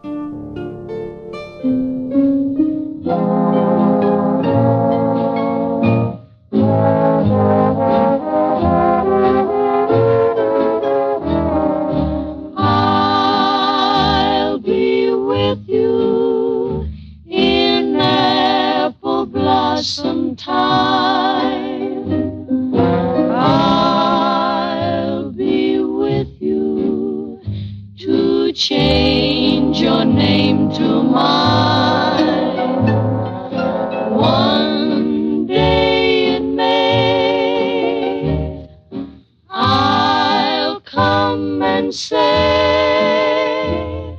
I'll be with you in apple blossom time. I'll be with you to change your name to mine. One day in May, I'll come and say,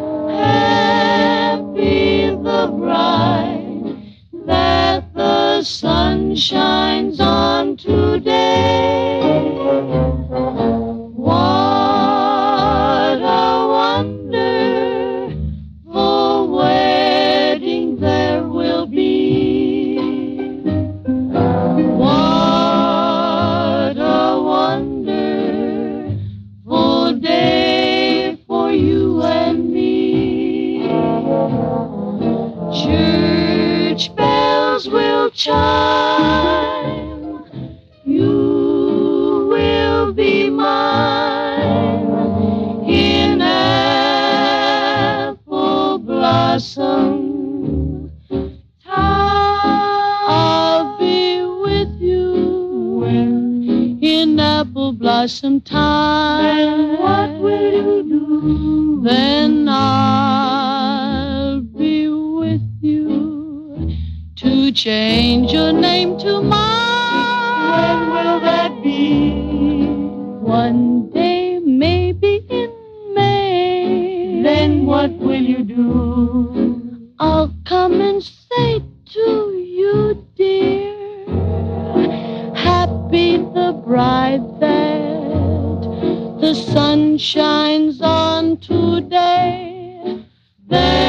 happy the bride that the sun shines on today. What a wonderful wedding there will be. What a wonderful day for you and me. Church bells will chime. You will be mine in apple blossom time. I'll be with you in apple blossom time. Then what will you do? Then I'll be with you to change your name to mine. When will that be? One day, maybe in May. Then what will you do? I'll come and say to you, dear, happy the bride that the sun shines on today. Then